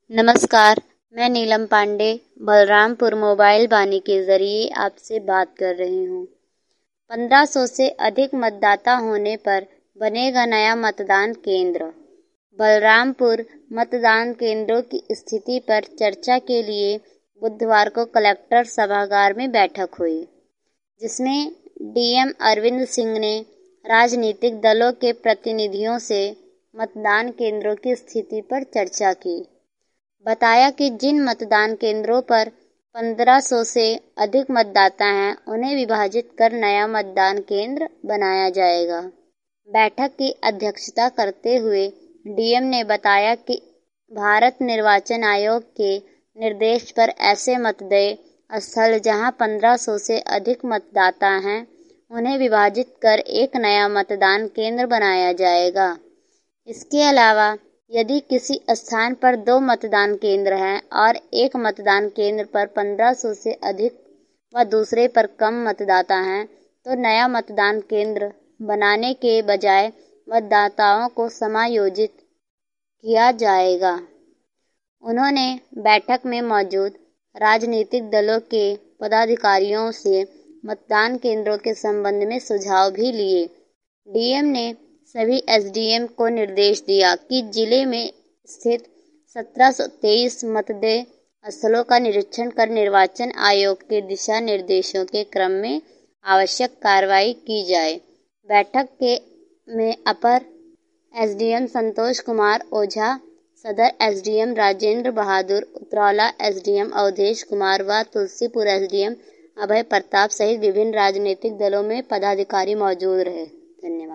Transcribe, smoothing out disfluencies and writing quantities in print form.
नमस्कार, मैं नीलम पांडे बलरामपुर मोबाइल वाणी के जरिए आपसे बात कर रही हूँ। 1500 से अधिक मतदाता होने पर बनेगा नया मतदान केंद्र। बलरामपुर मतदान केंद्रों की स्थिति पर चर्चा के लिए बुधवार को कलेक्टर सभागार में बैठक हुई, जिसमें डीएम अरविंद सिंह ने राजनीतिक दलों के प्रतिनिधियों से मतदान केंद्रों की स्थिति पर चर्चा की। बताया कि जिन मतदान केंद्रों पर 1500 से अधिक मतदाता हैं, उन्हें विभाजित कर नया मतदान केंद्र बनाया जाएगा। बैठक की अध्यक्षता करते हुए डीएम ने बताया कि भारत निर्वाचन आयोग के निर्देश पर ऐसे मतदेय स्थल जहां 1500 से अधिक मतदाता हैं, उन्हें विभाजित कर एक नया मतदान केंद्र बनाया जाएगा। इसके अलावा यदि किसी स्थान पर 2 मतदान केंद्र हैं और एक मतदान केंद्र पर 1500 से अधिक व दूसरे पर कम मतदाता हैं, तो नया मतदान केंद्र बनाने के बजाय मतदाताओं को समायोजित किया जाएगा। उन्होंने बैठक में मौजूद राजनीतिक दलों के पदाधिकारियों से मतदान केंद्रों के संबंध में सुझाव भी लिए। डीएम ने सभी एसडीएम को निर्देश दिया कि जिले में स्थित 1723 मतदेय स्थलों का निरीक्षण कर निर्वाचन आयोग के दिशा निर्देशों के क्रम में आवश्यक कार्रवाई की जाए। बैठक में अपर एसडीएम संतोष कुमार ओझा, सदर एसडीएम राजेंद्र बहादुर, उतरौला एसडीएम अवधेश कुमार व तुलसीपुर एसडीएम अभय प्रताप सहित विभिन्न राजनीतिक दलों में पदाधिकारी मौजूद रहे। धन्यवाद।